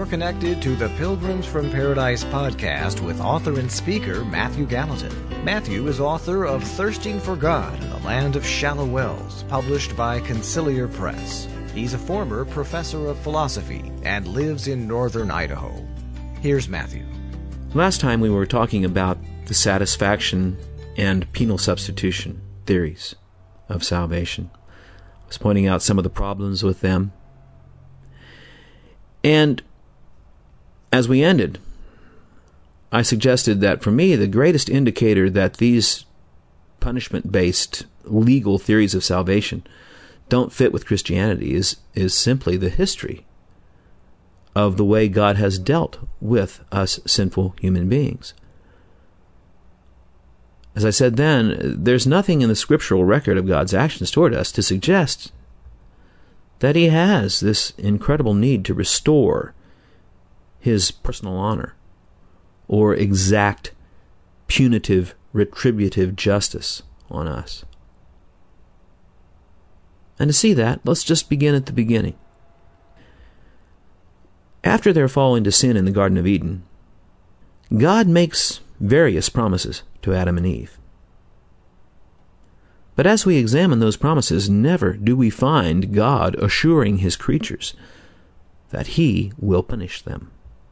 connected to the Pilgrims from Paradise podcast with author and speaker Matthew Gallatin. Matthew is author of Thirsting for God in the Land of Shallow Wells, published by Conciliar Press. He's a former professor of philosophy and lives in northern Idaho. Here's Matthew. Last time we were talking about the satisfaction and penal substitution theories of salvation. I was pointing out some of the problems with them. And as we ended, I suggested that for me, the greatest indicator that these punishment-based legal theories of salvation don't fit with Christianity is simply the history of the way God has dealt with us sinful human beings. As I said then, there's nothing in the scriptural record of God's actions toward us to suggest that He has this incredible need to restore His personal honor or exact punitive, retributive justice on us. And to see that, let's just begin at the beginning. After their fall into sin in the Garden of Eden, God makes various promises to Adam and Eve. But as we examine those promises, never do we find God assuring His creatures that He will punish them.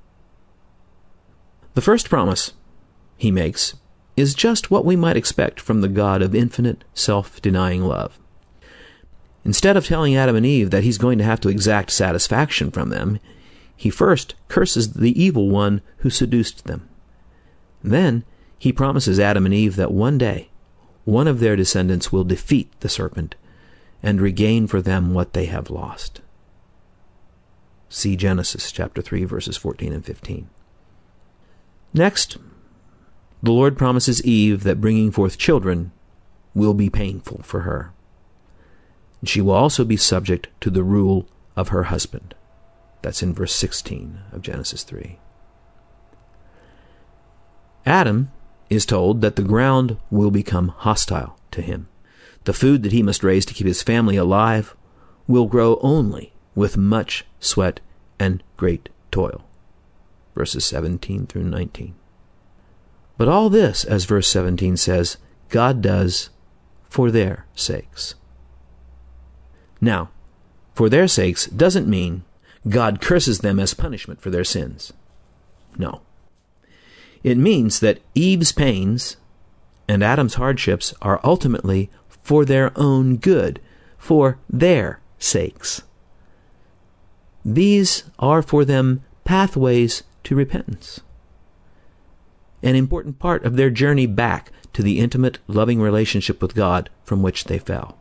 The first promise He makes is just what we might expect from the God of infinite, self-denying love. Instead of telling Adam and Eve that He's going to have to exact satisfaction from them, He first curses the evil one who seduced them. Then He promises Adam and Eve that one day, one of their descendants will defeat the serpent and regain for them what they have lost. See Genesis chapter 3, verses 14 and 15. Next, the Lord promises Eve that bringing forth children will be painful for her. She will also be subject to the rule of her husband. That's in verse 16 of Genesis 3. Adam is told that the ground will become hostile to him. The food that he must raise to keep his family alive will grow only with much sweat and great toil. Verses 17 through 19. But all this, as verse 17 says, God does for their sakes. Now, for their sakes doesn't mean God curses them as punishment for their sins. No. It means that Eve's pains and Adam's hardships are ultimately for their own good, for their sakes. These are for them pathways to repentance, an important part of their journey back to the intimate, loving relationship with God from which they fell.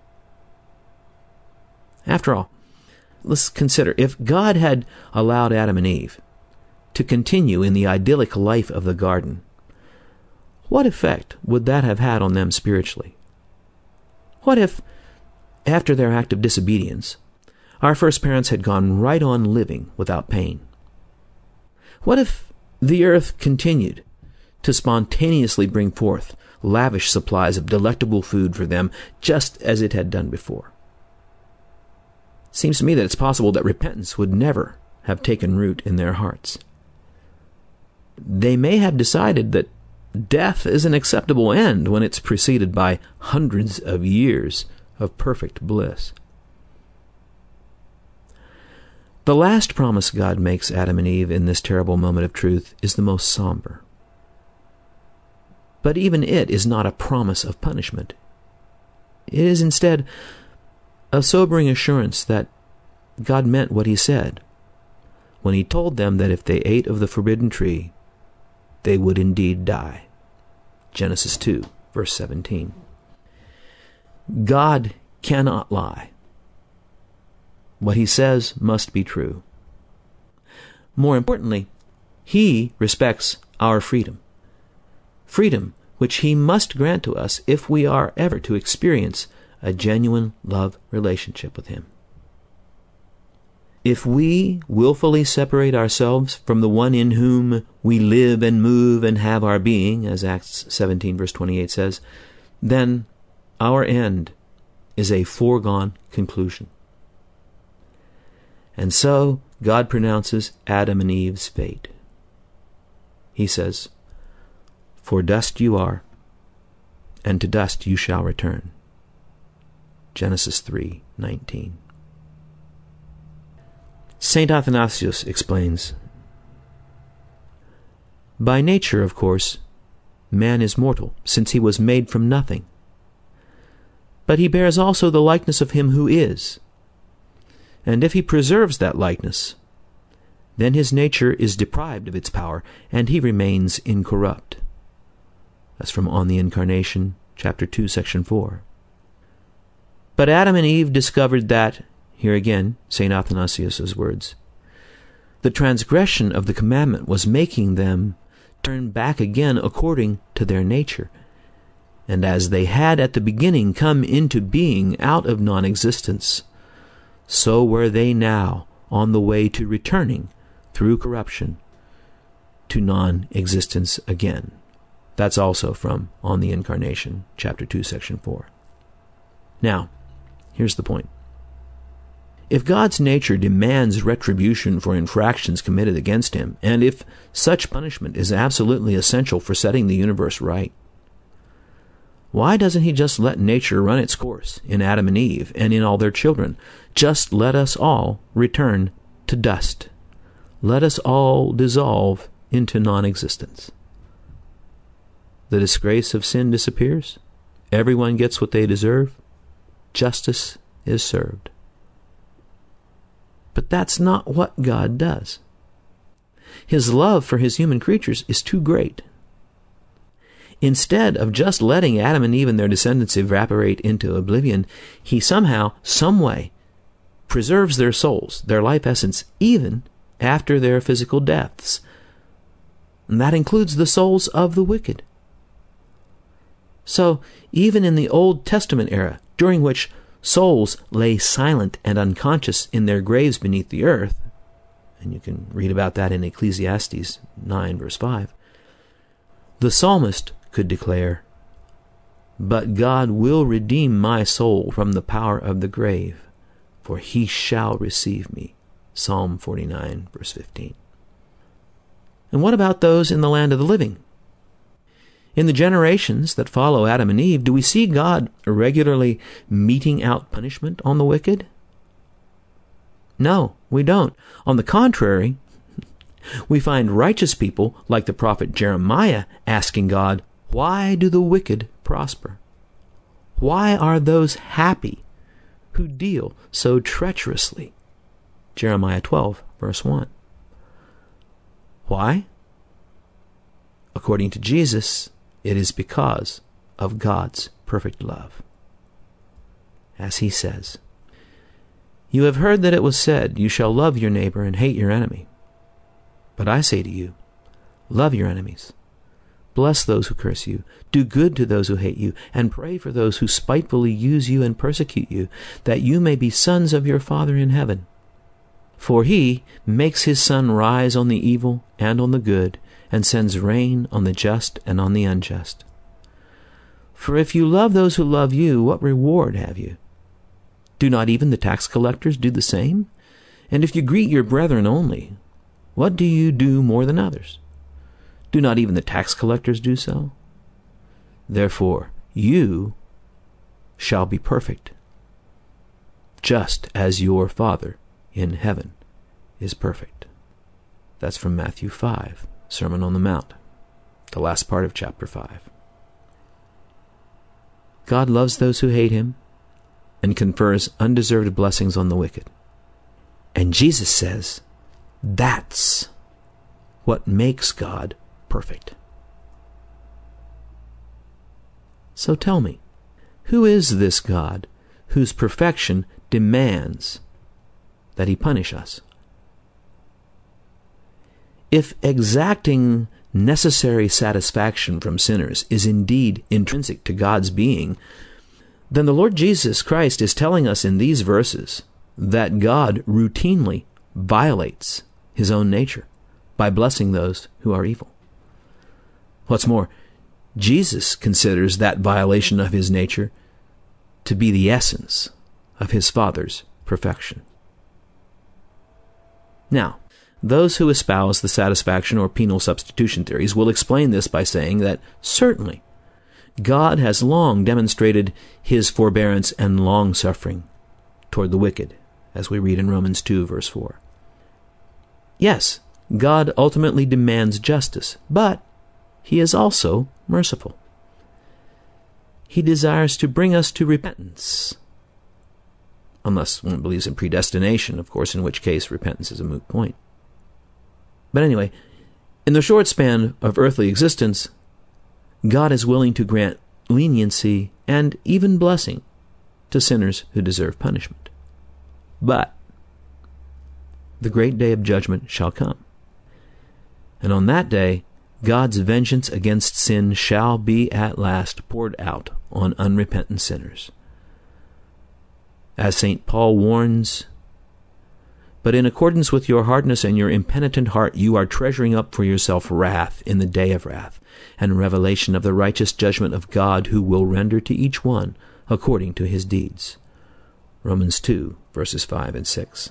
After all, let's consider, if God had allowed Adam and Eve to continue in the idyllic life of the garden, what effect would that have had on them spiritually? What if, after their act of disobedience, our first parents had gone right on living without pain? What if the earth continued to spontaneously bring forth lavish supplies of delectable food for them, just as it had done before? It seems to me that it's possible that repentance would never have taken root in their hearts. They may have decided that death is an acceptable end when it's preceded by hundreds of years of perfect bliss. The last promise God makes Adam and Eve in this terrible moment of truth is the most somber. But even it is not a promise of punishment. It is instead a sobering assurance that God meant what He said when He told them that if they ate of the forbidden tree, they would indeed die. Genesis 2, verse 17. God cannot lie. What He says must be true. More importantly, He respects our freedom. Freedom which He must grant to us if we are ever to experience a genuine love relationship with Him. If we willfully separate ourselves from the one in whom we live and move and have our being, as Acts 17 verse 28 says, then our end is a foregone conclusion. And so God pronounces Adam and Eve's fate. He says, "For dust you are, and to dust you shall return." Genesis 3:19. St. Athanasius explains, "By nature, of course, man is mortal, since he was made from nothing. But he bears also the likeness of him who is. And if he preserves that likeness, then his nature is deprived of its power, and he remains incorrupt." That's from On the Incarnation, chapter 2, section 4. But Adam and Eve discovered that, here again, St. Athanasius' words, the transgression of the commandment was making them turn back again according to their nature. And as they had at the beginning come into being out of non-existence, so were they now on the way to returning, through corruption, to non-existence again. That's also from On the Incarnation, chapter 2, section 4. Now, here's the point. If God's nature demands retribution for infractions committed against him, and if such punishment is absolutely essential for setting the universe right, why doesn't he just let nature run its course in Adam and Eve and in all their children? Just let us all return to dust. Let us all dissolve into non-existence. The disgrace of sin disappears. Everyone gets what they deserve. Justice is served. But that's not what God does. His love for his human creatures is too great. Instead of just letting Adam and Eve and their descendants evaporate into oblivion, he somehow, some way, preserves their souls, their life essence, even after their physical deaths. And that includes the souls of the wicked. So, even in the Old Testament era, during which souls lay silent and unconscious in their graves beneath the earth, and you can read about that in Ecclesiastes 9, verse 5, the psalmist could declare, "But God will redeem my soul from the power of the grave, for he shall receive me." Psalm 49, verse 15. And what about those in the land of the living? In the generations that follow Adam and Eve, do we see God regularly meting out punishment on the wicked? No, we don't. On the contrary, we find righteous people like the prophet Jeremiah asking God, "Why do the wicked prosper? Why are those happy who deal so treacherously?" Jeremiah 12, verse 1. Why? According to Jesus, it is because of God's perfect love. As he says, "You have heard that it was said, 'You shall love your neighbor and hate your enemy.' But I say to you, love your enemies. Bless those who curse you. Do good to those who hate you, and pray for those who spitefully use you and persecute you, that you may be sons of your Father in heaven. For he makes his sun rise on the evil and on the good, and sends rain on the just and on the unjust. For if you love those who love you, what reward have you? Do not even the tax collectors do the same? And if you greet your brethren only, what do you do more than others? Do not even the tax collectors do so? Therefore, you shall be perfect, just as your Father in heaven is perfect." That's from Matthew 5, Sermon on the Mount, the last part of chapter 5. God loves those who hate him and confers undeserved blessings on the wicked. And Jesus says that's what makes God perfect. So tell me, who is this God whose perfection demands that he punish us? If exacting necessary satisfaction from sinners is indeed intrinsic to God's being, then the Lord Jesus Christ is telling us in these verses that God routinely violates his own nature by blessing those who are evil. What's more, Jesus considers that violation of his nature to be the essence of his Father's perfection. Now, those who espouse the satisfaction or penal substitution theories will explain this by saying that certainly God has long demonstrated his forbearance and long-suffering toward the wicked, as we read in Romans 2, verse 4. Yes, God ultimately demands justice, but he is also merciful. He desires to bring us to repentance. Unless one believes in predestination, of course, in which case repentance is a moot point. But anyway, in the short span of earthly existence, God is willing to grant leniency and even blessing to sinners who deserve punishment. But the great day of judgment shall come. And on that day, God's vengeance against sin shall be at last poured out on unrepentant sinners. As St. Paul warns, "But in accordance with your hardness and your impenitent heart, you are treasuring up for yourself wrath in the day of wrath, and revelation of the righteous judgment of God, who will render to each one according to his deeds." Romans 2, verses 5 and 6.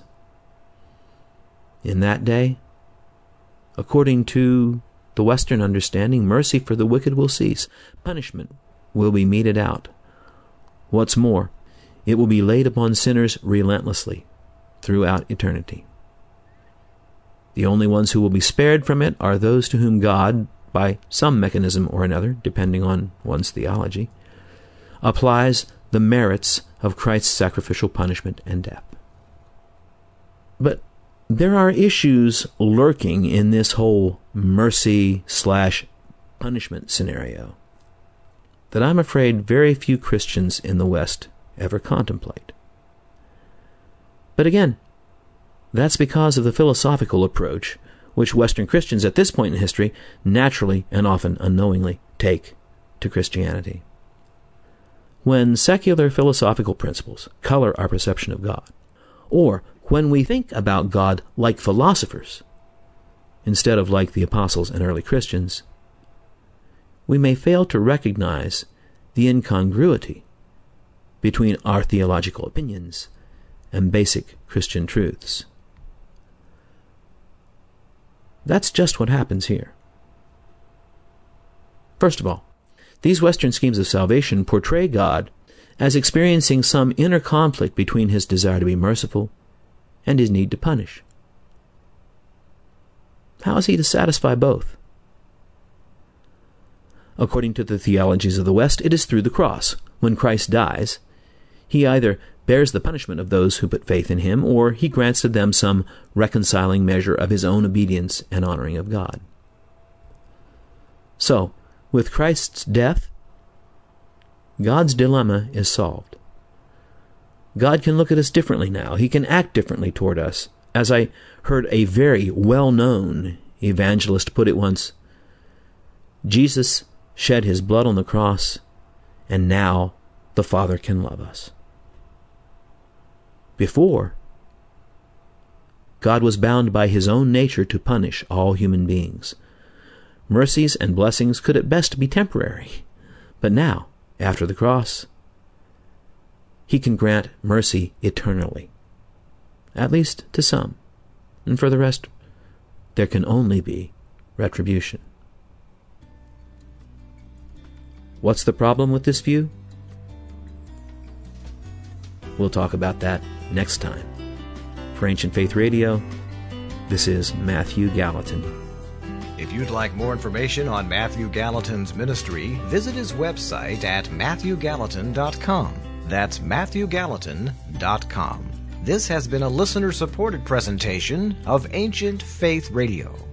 In that day, according to the Western understanding, mercy for the wicked will cease. Punishment will be meted out. What's more, it will be laid upon sinners relentlessly throughout eternity. The only ones who will be spared from it are those to whom God, by some mechanism or another, depending on one's theology, applies the merits of Christ's sacrificial punishment and death. But there are issues lurking in this whole mercy/punishment scenario that I'm afraid very few Christians in the West ever contemplate. But again, that's because of the philosophical approach which Western Christians at this point in history naturally and often unknowingly take to Christianity. When secular philosophical principles color our perception of God, or when we think about God like philosophers instead of like the apostles and early Christians, we may fail to recognize the incongruity between our theological opinions and basic Christian truths. That's just what happens here. First of all, these Western schemes of salvation portray God as experiencing some inner conflict between his desire to be merciful and his need to punish. How is he to satisfy both? According to the theologies of the West, it is through the cross. When Christ dies, he either bears the punishment of those who put faith in him, or he grants to them some reconciling measure of his own obedience and honoring of God. So, with Christ's death, God's dilemma is solved. God can look at us differently now. He can act differently toward us. As I heard a very well-known evangelist put it once, Jesus shed his blood on the cross, and now the Father can love us. Before, God was bound by his own nature to punish all human beings. Mercies and blessings could at best be temporary, but now, after the cross, he can grant mercy eternally, at least to some, and for the rest, there can only be retribution. What's the problem with this view? We'll talk about that next time. For Ancient Faith Radio, this is Matthew Gallatin. If you'd like more information on Matthew Gallatin's ministry, visit his website at MatthewGallatin.com. That's MatthewGallatin.com. This has been a listener-supported presentation of Ancient Faith Radio.